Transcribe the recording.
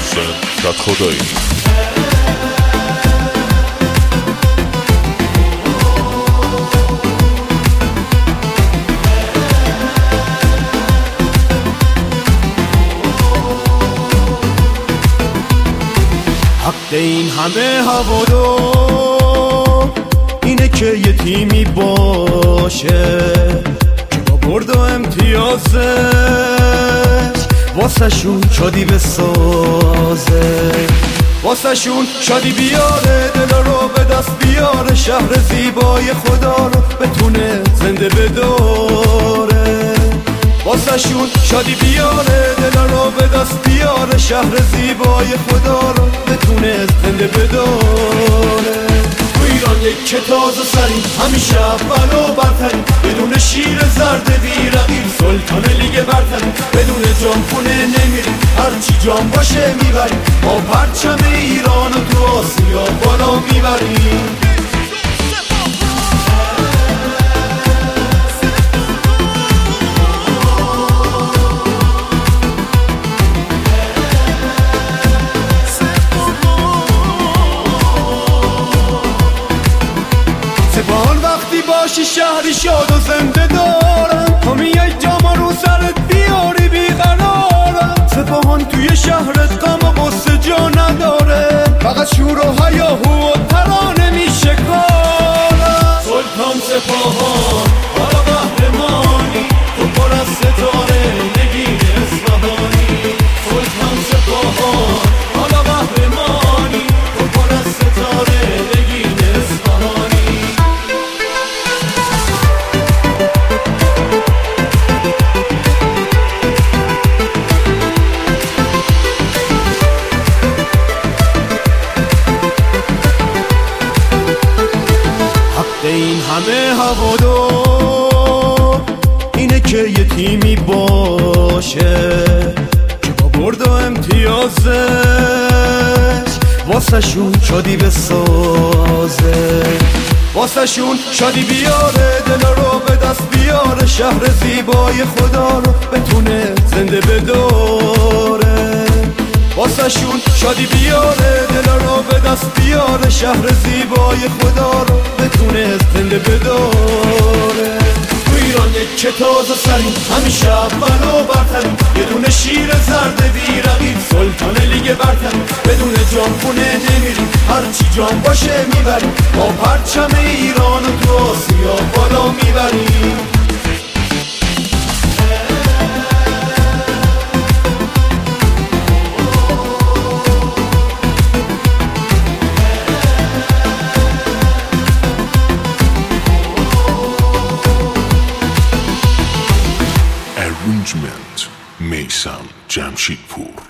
محسن کدخدایی. حق این همه هوادار اینه که یه تیمی باشه که با برد و امتیازش واسه شون شادی بسازه، واسه شون شادی بیاره، دل رو به دست بیاره، شهر زیبای خدا رو بتونه زنده بداره. واسه شون شادی بیاره، دل رو به دست بیاره، شهر زیبای خدا رو بتونه زنده بداره. تو ایران یک تازه سریم، همیشه اول و برتریم، بدون شیر زرد بیرقیب، سلطان لیگ برتریم، بدون جام خونه نمیریم، هرچی جام باشه میبریم، ما پرچم ایران و تو آسیا بالا میبریم. سپاهان وقتی باشی شهری شاد و زنده دارم، تا میای جام رو سرت بیاری بیقرارم. سپاهان توی شهرت غم و غصه جا نداره، فقط شور و هیاهو و ترانه میشه کارم. سلطان سپاهان حالا قهرمانی، تو پر از ستاره نگین اصفهانی. سلطان سپاهان حالا قهرمانی، تو پر از ستاره نگین اصفهانی. این همه هوادار اینه که یه تیمی باشه که با برد و امتیازش واسه شون شادی بسازه، واسه شون شادی بیاره، دل رو به دست بیاره، شهر زیبای خدا رو بتونه زنده بداره. واسه شون شادی بیاره، دل رو به دست بیاره، شهر زیبای خدا رو بتونه زنده بداره. تو ایران یک تازه سریم، همیشه اول و برتریم، یه دونه شیر زرد بیرقیب، سلطان لیگ برتریم، بدون جام خونه نمیریم، هرچی جام باشه میبریم، ما پرچم ایران و تو آسیا بالا میبریم. Arrangement میثم جمشیدپور.